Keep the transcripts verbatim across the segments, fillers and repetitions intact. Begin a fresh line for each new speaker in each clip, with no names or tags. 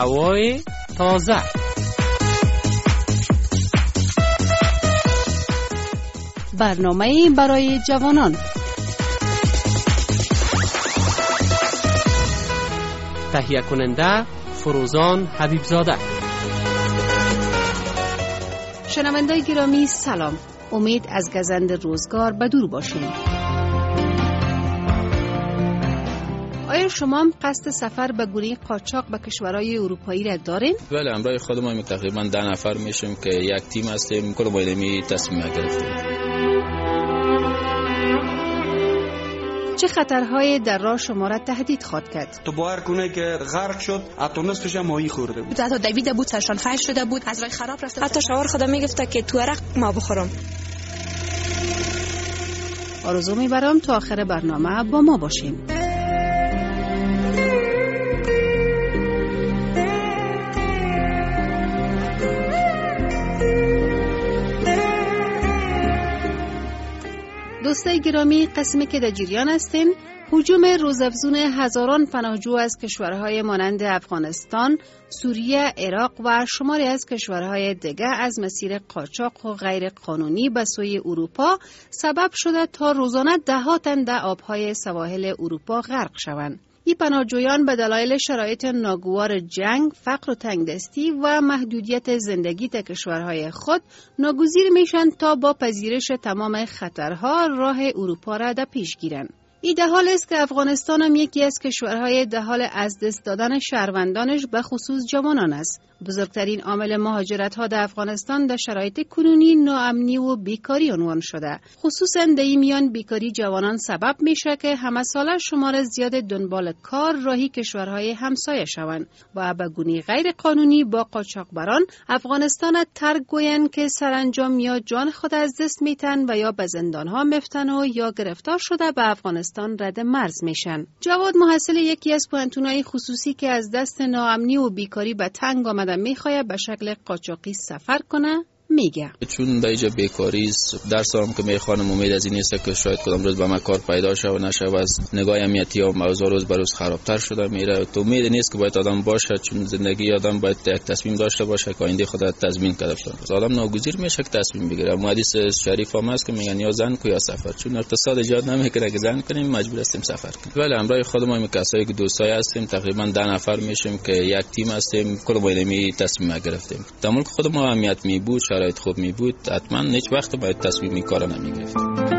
هوای تازه.
برنامه برای جوانان.
تهیه کننده فروزان حبیبزاده.
شنوندگان گرامی سلام. امید از گزند روزگار به دور باشین. آیا شما هم قصد سفر به گونه قاچاق به کشورهای اروپایی را دارین؟
بله، همراه خودم تقریبا ده نفر میشیم که یک تیم هستیم. کل بایدمی تصمیم گرفتیم.
چه خطرهایی در راه شما را تهدید خواهد کرد؟
تو باور کنه که غرق شد، حتی نصفش ماهی خورده بود.
حتی دویده بود، سرشان فش شده بود، از راه خراب رفته. حتی شاور خدا میگفته که تو عرق ما بخورم.
آرزو میبرم تا آخر برنامه با ما باشین. دوستای گرامی، قسمی که در جریان هستین، هجوم روزافزون هزاران پناهجو از کشورهای مانند افغانستان، سوریه، عراق و شماری از کشورهای دیگر از مسیر قاچاق و غیر قانونی به سوی اروپا سبب شده تا روزانه ده‌ها تن در آبهای سواحل اروپا غرق شوند. این پناهجویان به دلایل شرایط ناگوار جنگ، فقر و تنگدستی و محدودیت زندگی در کشورهای خود ناگزیر میشن تا با پذیرش تمام خطرها راه اروپا را در پیش گیرند. این در حال است که افغانستان هم یکی از کشورهای در حال از دست دادن شهروندانش به خصوص جوانان است. بزرگترین عامل مهاجرت ها در افغانستان در شرایط کنونی ناامنی و بیکاری عنوان شده. خصوصا در این میان بیکاری جوانان سبب میشه که همه ساله شمار زیاد دنبال کار راهی کشورهای همسایه شوند و به گونه غیر قانونی با قاچاقبران افغانستان ترک گویند که سرانجام یا جان خود از دست میتن و یا به زندان ها میفتن و یا گرفتار شده به افغانستان رد مرز میشن. جواد محصل یکی از پوهنتون‌های خصوصی که از دست ناامنی و بیکاری به تنگ آمده میخواد به شکل قاچاقی سفر کنه میگه.
چون در اینجا بیکاری است، درس هم که میخوانم امید از این است که شاید کدام روز به من کار پیدا شه و نشه و از نگاه امنیتی و موضوع روز به روز خرابتر شده میره. تو امید نیست که باید آدم باشه، چون زندگی آدم باید یک تصمیم داشته باشه که آینده خودت تضمین کرده باشه. آدم ناگزیر میشه که تصمیم بگیره. حدیث شریف هم هست که میگن یا زن کو یا سفر، چون اقتصاد ایجاد نمیکنه که زن کنیم، مجبور هستیم سفر کنیم. ولی همراه خودم هم کسایی که دوستای هستیم تقریبا ده نفر میشیم که یک تیم هستیم. کل بایدمی تصمیم گرفتیم. در ملک خودم اهمیت می بود، شرایط خوب می بود، حتما هیچ وقت باید تصمیم این کارا نمیگرفت.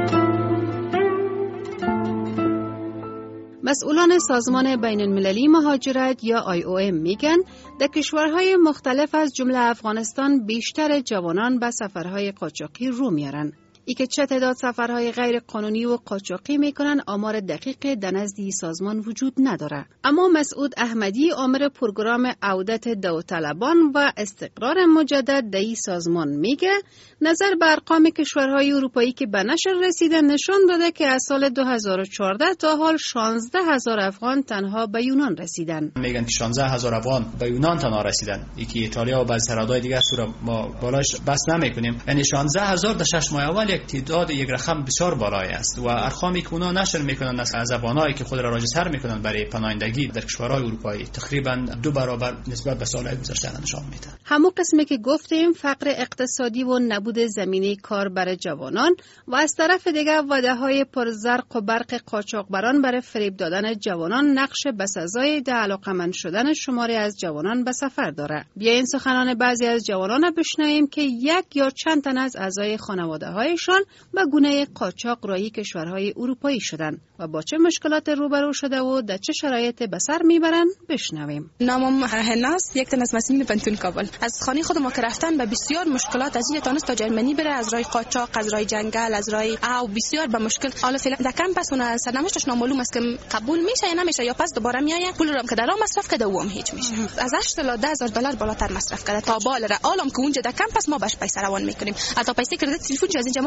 مسئولان سازمان بین المللی مهاجرت یا آی او ام میگن در کشورهای مختلف از جمله افغانستان بیشتر جوانان به سفرهای قاچاقی رو میارن. ای که چه تعداد سفرهای غیر قانونی و قاچاقی میکنن آمار دقیق در نزد سازمان وجود نداره. اما مسعود احمدی، آمر پروگرام عودت داوطلبان و استقرار مجدد در این سازمان میگه نظر به ارقام کشورهای اروپایی که به نشر رسیده نشان داده که از سال دو هزار و چهارده تا حال شانزده هزار افغان تنها به یونان رسیدن.
میگن که شانزده هزار افغان به یونان تنها رسیدن. یکی ایتالیا و بعضی سرحدهای دیگه رو ما بالاش بس نمیکنیم. یعنی شانزده هزار در شش ماه اول یک تعداد یک رقم بسیار بالایی است و ارقامی که اونا نشر میکنن از زبانایی که خود را راجع‌تر میکنن برای پناهندگی در کشورهای اروپایی تقریبا دو برابر نسبت به سالهای گذشته نشان میده.
همون قسمی که گفتیم فقر اقتصادی و نبود زمینه کار برای جوانان و از طرف دیگر وعده‌های پرزرق و برق قاچاقبران برای فریب دادن جوانان نقش بسزای در علاقمند شدن شماری از جوانان به سفر داره. بیاین سخنان بعضی از جوانان بشنویم که یک یا چند تن از اعضای خانواده‌هایشان به گونه قاچاق راهی کشورهای اروپایی شدند و با چه مشکلات روبرو شده و در چه شرایطی به سر میبرن بشنویم.
نامم هناس، یک تن از مسئولین پنتون کابل. از خانه خود ما که رفتن به بسیار مشکلات، از این تانست تا جرمنی بره، از راه قاچاق، از راه جنگل، از راه او بسیار به مشکل. حالا فعلا در کمپس اون سرنوشتش نامعلوم است که قبول میشه یا نمیشه یا پس دوباره میایه. پول رو که در مصرف کرده و هم هیچ میشه. از هشت تا ده هزار دلار بالاتر مصرف کرده تا بالا را عالم که اونجا در کمپس ما باش پیسه روان میکنیم. حتی پیسه کردیت تلفن از اینجا ما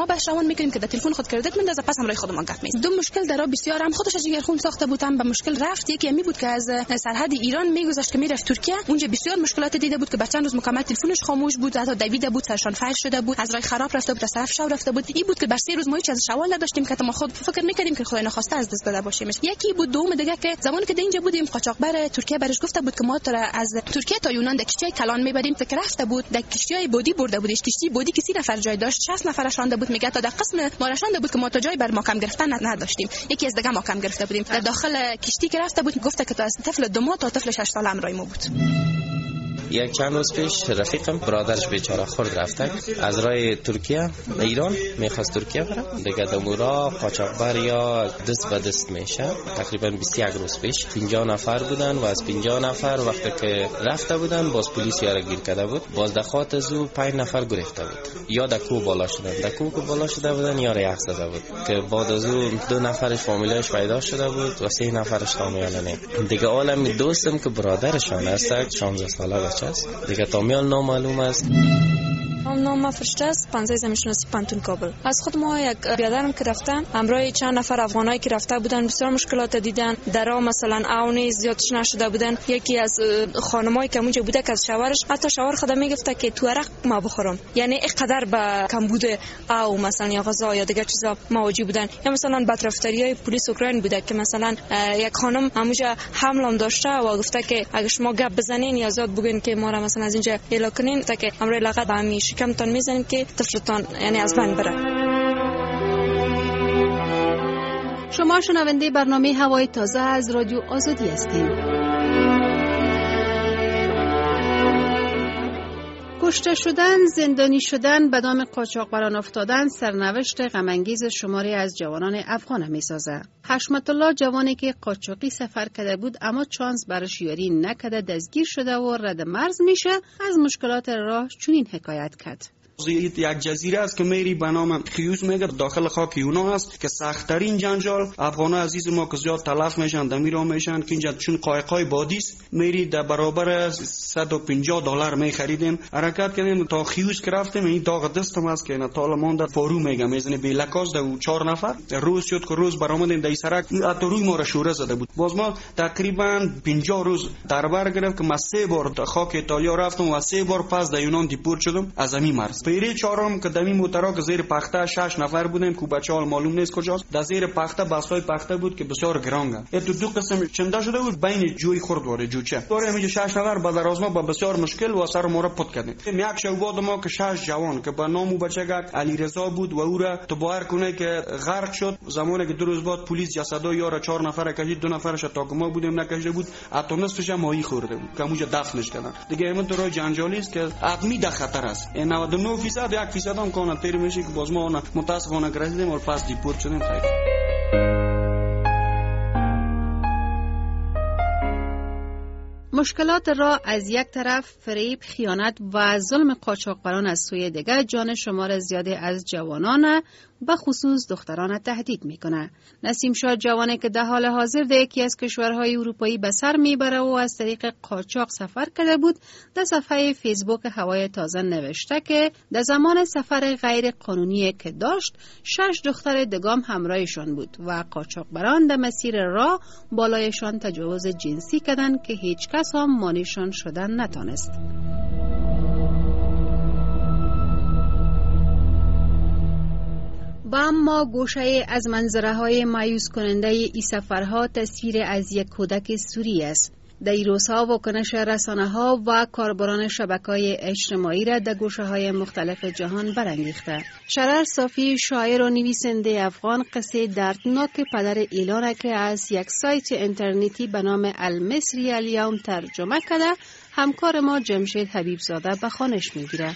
بهش روان میکنیم که در تلفن خود کردیت میندازه، پس همراه خود ما گپ میزنه. دو مشکل در بسیار هم خودش جگرخون ساخته بودم. به مشکل رفت. یکی می بود که از سرحد ایران میگذشت که میرفت ترکیه، اونجا بسیار مشکلات دیده بود که بعد چند روز مکمل تلفنش خاموش بود، حتی دویده بود، سرشان فایل شده بود، از راه خراب رفته بود، از طرف شو رفته بود. این بود که بر سه روز ما هیچ از شوال نداشتیم که ما خود فکر میکردیم که خدای نخواسته از دست داده باشیم. یکی بود. دوم دیگه که زمانی که اینجا بودیم قاچاقبر ترکیه برش گفته بود که ما تو از ترکیه تا یونان در کشتی کلان میبریم. فکر رفته بود در کشتی بودی برده بودش. کشتی بودی کسی نفر جای داشت، شصت نفرش رانده بود. میگه تا در قسم ما رانده بود که ما تا جای بر ماکم گرفتن نداشتیم. یکی از دیگه ماکم گرفته بودیم. در داخل کشتی که رفته بود گفته که تو از طفل دو ماه تا طفل شش ساله همراه ما بود.
یک چند روز پیش رفیقم برادرش بیچاره خورد رفته از راه ترکیه ایران، میخواست ترکیه بره دیگه. دمورا قاچاقبر یا دست به دست میشه. تقریبا بیست و یک روز پیش پنجاه نفر بودن و از پنجاه نفر وقتی که رفته بودن باز پلیس یارو گیر کرده بود. باز دخوات از او پنج نفر گرفته بود، یا در کوه بالا شدن، در کوه که بالا شده بودن یا یخ زده بود که بعد از او دو نفرش فامیلش پیدا شده بود و سه نفرش تامیال نه دیگه. عالم دوستم که برادرشان است شانزده ساله است دیگه، تامیال نامعلوم است.
هم نام فرشته است، پانزده زمینشناسی پانتون کابل. از خود ما یک بیادرم که رفتن همراه چند نفر افغانایی که رفته بودن بسیار مشکلات دیدن. درا مثلا اونی زیادش نشده بودن. یکی از خانمایی که اونجا بوده که از شوهرش حتی شوهر خدا میگفته که تو عرق ما بخورم، یعنی اینقدر به کمبود او مثلا یا غذا یا دیگه چیزا مواجه بودن. یا مثلا بدرفتاریای پلیس اوکراین بوده که مثلا یک خانم همونجا حمل داشته و گفته که اگه شما گپ بزنین یا زیاد بگین که ما را مثلا از اینجا الا کنین تا که امر لغت همی شکمتون میزنیم که طفلتان یعنی از بین بره.
شما شنونده برنامه هوای تازه از رادیو آزادی هستید. کشته شدن، زندانی شدن، به دام قاچاقبران افتادن سرنوشت غم‌انگیز شماری از جوانان افغان می‌سازد. حشمت الله جوانی که قاچاقی سفر کرده بود اما چانس برش یاری نکرده دستگیر شده و رد مرز میشه، از مشکلات راه چنین حکایت کرد.
یک جزیره است که میری به نام خیوس میگه، داخل خاک یونان است که سخت‌ترین جنجال افغان‌ها عزیز ما که زیاد تلف میشن دمیرا میشن که اینجا چون قایقای بادی است میری در برابر صد و پنجاه دلار میخریدیم. حرکت کردیم تا خیوس که رفتیم. این داغ دستم است که نه طال مونده فورو میگه میزنه به لکاز دو چهار نفر روز شد که روز برآمدیم در سرک اتروی ما را شوره زده بود. باز ما تقریبا پنجاه روز در بر گرفت که ما سه بار در خاک ایتالیا رفتم و سه بار پس در یونان دیپورت شدم از همین مرز. پیری چهارم که دمی موترا که زیر پخته شش نفر بودیم که بچه‌ها معلوم نیست کجاست. در زیر پخته بسای پخته بود که بسیار گرانه. اتو دو قسم چنده شده بود بین جوی خرد واره جوچه. داره میگه شش نفر بعد راز ما با بسیار مشکل و سر ما را پد کردیم. یک شو بعد ما که شش جوان که با نامو بچگک علیرضا بود و او را تو باور کنه که غرق شد. زمانی که دو روز بعد پلیس جسدای یارا چهار نفر کشید، دو نفرش تا که ما بودیم نکشیده بود، حتی نصفش ماهی خورده بود که اونجا دفنش کردن. دیگه همون تو جنجالی است که آدمی در خطر است. نود و نه درصد یک درصد هم کانه تیر میشه که باز ما متاسفانه گرفتیم و پس دیپورت شدیم. خیر.
مشکلات را از یک طرف فریب، خیانت و ظلم قاچاقبران از سوی دیگر جان شمار زیادی از جوانان به خصوص دختران تهدید میکنه. نسیم شاه جوانی که در حال حاضر در یکی از کشورهای اروپایی به سر میبره و از طریق قاچاق سفر کرده بود، در صفحه فیسبوک هوای تازه نوشته که در زمان سفر غیر قانونی که داشت شش دختر دگام همراهشان بود و قاچاقبران در مسیر راه بالایشان تجاوز جنسی کردند که هیچ کس هم مانعشان شدن نتانست. و اما گوشه از منظره های مایوس کننده ای سفرها تصویر از یک کودک سوری است. در این روزها واکنش رسانه ها و کاربران شبکه‌های اجتماعی را در گوشه های مختلف جهان برانگیخته. شرر صافی شاعر و نویسنده افغان قصه دردناک پدر ایلان که از یک سایت اینترنتی به نام المصری الیوم ترجمه کرده همکار ما جمشید حبیبزاده به خوانش میگیره.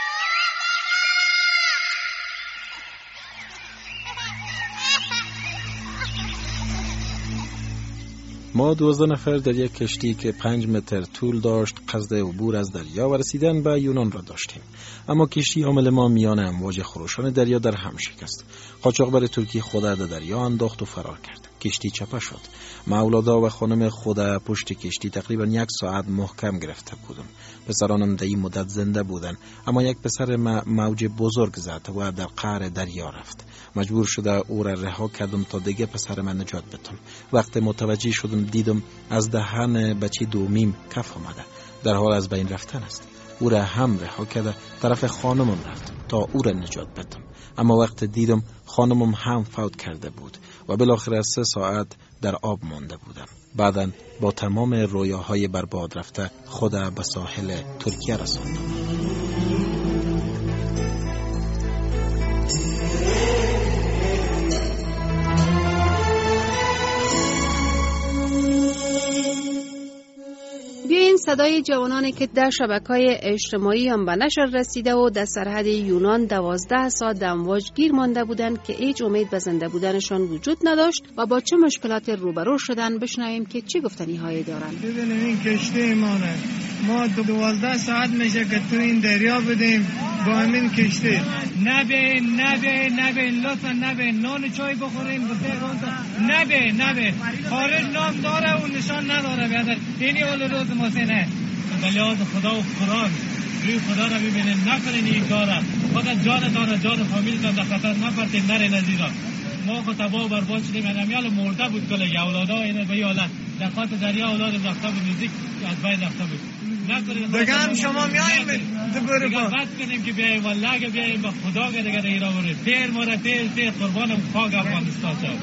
ما دوازده نفر در یک کشتی که پنج متر طول داشت قصد عبور از دریا و رسیدن به یونان را داشتیم، اما کشتی حامل ما میان امواج خروشان دریا در هم شکست. قاچاقبر ترکی خود در دریا انداخت و فرار کرد. کشتی چپه شد. مولادا و خانم خود پشت کشتی تقریبا یک ساعت محکم گرفته بودم. پسرانم در این مدت زنده بودند، اما یک پسر موج بزرگ زد و در قعر دریا رفت. مجبور شده او را رها کردم تا دیگه پسر من نجات بدم. وقتی متوجه شدم دیدم از دهن بچه دومیم کف آمده، در حال از بین رفتن است. او را هم رها کرده طرف خانمم رفت تا او را نجات بدم، اما وقت دیدم خانمم هم فوت کرده بود و بالاخره سه ساعت در آب مانده بودم. بعداً با تمام رویاهای برباد رفته خود به ساحل ترکیه رساندم.
بیاین صدای جوانانی که در شبکه‌های اجتماعی هم به نشر رسیده و در سرحد یونان دوازده ساعت در امواج گیر مانده بودند که هیچ امید به زنده بودنشان وجود نداشت و با چه مشکلات روبرو شدن بشنویم که چه گفتنی هایی دارند.
ببینیم این کشتی مانه ما دوازده ساعت میشه که تو این دریا بدیم با همین کشتی. نبین نبین نبین لطفا نبین نان چای بخوریم بسیاران نبین نبین خارج نام داره و نشان نداره بیادر اینی اول روز محسنه بلیاز خدا و قرآن روی خدا را ببینین نکنین این کاره فقط جان داره جان فامیل تا در خطر نپرتین نرین از ایران. ما خود تباه و برباد شدیم همیال مرده بود کله یا اولادا اینه به حالت در خاط دریا اولاد رفته بود نزدیک از بین رفته بود. دیگه هم شما میاییم دیگه بد کنیم که بیاییم والله اگه بیاییم به خدا که دیگه ایران بریم پیر ماره پیر پیر قربانم خاک افغانستان شد.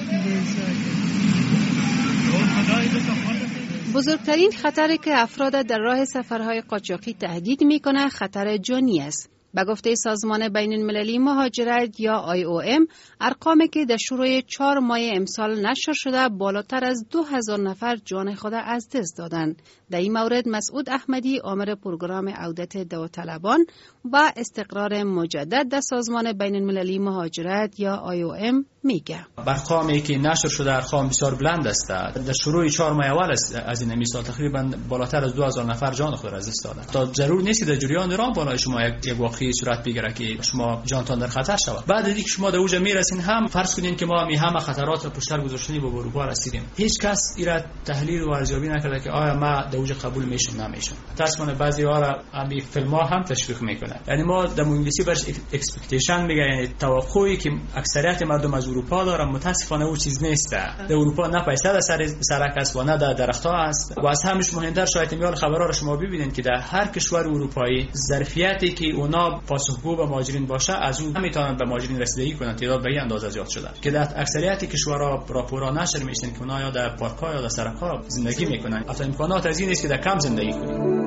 بزرگترین خطری که افراد در راه سفرهای قاچاقی تهدید میکنه خطر جانی است. به گفته سازمان بین المللی مهاجرت یا آی او ام، ارقامی که در شروع چهار ماه امسال نشر شده بالاتر از دو هزار نفر جان خود از دست دادند. در این مورد مسعود احمدی آمر پروگرام عودت داوطلبان و استقرار مجدد در سازمان بین المللی مهاجرت یا آی او ام میگه.
ارقامی که نشر شده ارقام بسیار بلند است. در شروع چهار ماه اول از این امسال تقریبا بالاتر از دو هزار نفر جان خود را از دست دادند. تا ضرور نیست در جریان راه بالای شما یک واقعی صورت بگیره که شما جانتان در خطر شود. بعد از اینکه شما در اوج میرسین هم فرض کنین که ما می همه خطرات را پشت سر گذاشتنی به اروپا رسیدیم. هیچ کس ایراد تحلیل و ارزیابی نکرده که آیا ما در اوج قبول میشم نمیشم. متأسفانه بعضی ها را همین فیلم‌ها هم تشویق میکنه. یعنی ما در انگلیسی برش اکسپکتیشن میگه، یعنی توقعی که اکثریت مردم از اروپا دارن. متأسفانه اون چیز نیست. در اروپا نه پیسه در سر سرک است و نه در درخت‌ها است. و از همش مهمتر شاید میال خبرها را شما ببینید که در هر کشور اروپایی ظرفیتی که اونا پاسخگو به مهاجرین باشه از اون نمیتونن به مهاجرین رسیدگی کنن. تعداد به این اندازه زیاد شده که در اکثریت کشورها راپورها نشر میشن که اونا یا در پارک‌ها یا در سرک‌ها زندگی میکنن. اصلا امکانات از این نیست که در کم زندگی کنن.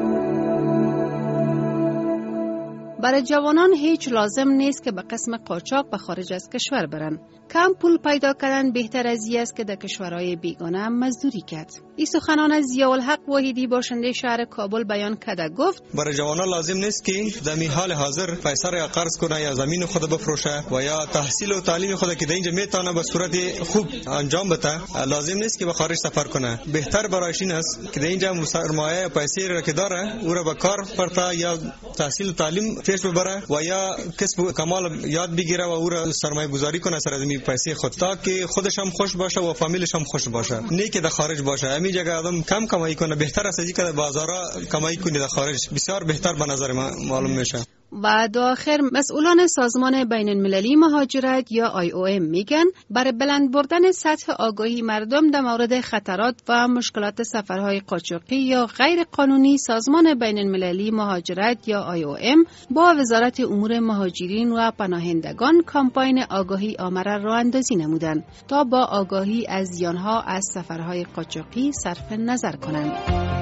برای جوانان هیچ لازم نیست که به قسم قاچاق به خارج از کشور برن. کم پول پیدا کردن بهتر از این است که در کشورهای بیگانه مزدوری کرد. این سخنان از ضیاءالحق واحدی باشنده شهر کابل بیان کرده گفت:
برای جوانان لازم نیست که در این حال حاضر پیسه را قرض کنه یا زمین خود بفروشه و یا تحصیل و تعلیم خود که در اینجا میتونه به صورت خوب انجام بده. لازم نیست که به خارج سفر کنه. بهتر برایش این است که در اینجا سرمایه پیسه را که داره او را به کار پرتا یا تحصیل و تعلیم پیش ببره و یا کسب کمال یاد بگیره و او را سرمایه گذاری کنه سر از پیسه خود تا که خودش هم خوش باشه و فامیلش هم خوش باشه. نه که در خارج باشه. همین جگه آدم کم کمایی کنه بهتر است از اینکه در بازارا کمایی کنه. در خارج بسیار بهتر به نظر من معلوم میشه.
و در آخر مسئولان سازمان بین المللی مهاجرت یا آی او ام میگن برای بلند بردن سطح آگاهی مردم در مورد خطرات و مشکلات سفرهای قاچاقی یا غیر قانونی، سازمان بین المللی مهاجرت یا آی او ام با وزارت امور مهاجرین و پناهندگان کامپاین آگاهی آمره راه اندازی نمودند تا با آگاهی از زیانها از سفرهای قاچاقی صرف نظر کنند.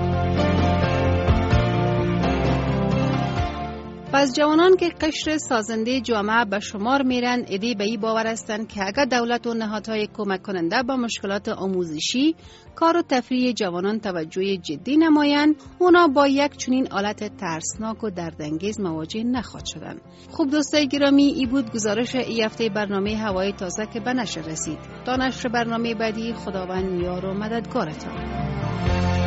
پس جوانان که قشر سازنده جامعه به شمار میرن، ایده به این باور هستند که اگر دولت و نهادهای کمک کننده به مشکلات آموزشی، کار و تفریح جوانان توجه جدی نمایند، اونا با یک چنین آلت ترسناک و دردانگیز مواجه نخواهد شدند. خوب دوستای گرامی، ای بود گزارش ای هفته برنامه هوای تازه که به نشر رسید. تا نشر برنامه بعدی، خداوند یار و مددگارتان.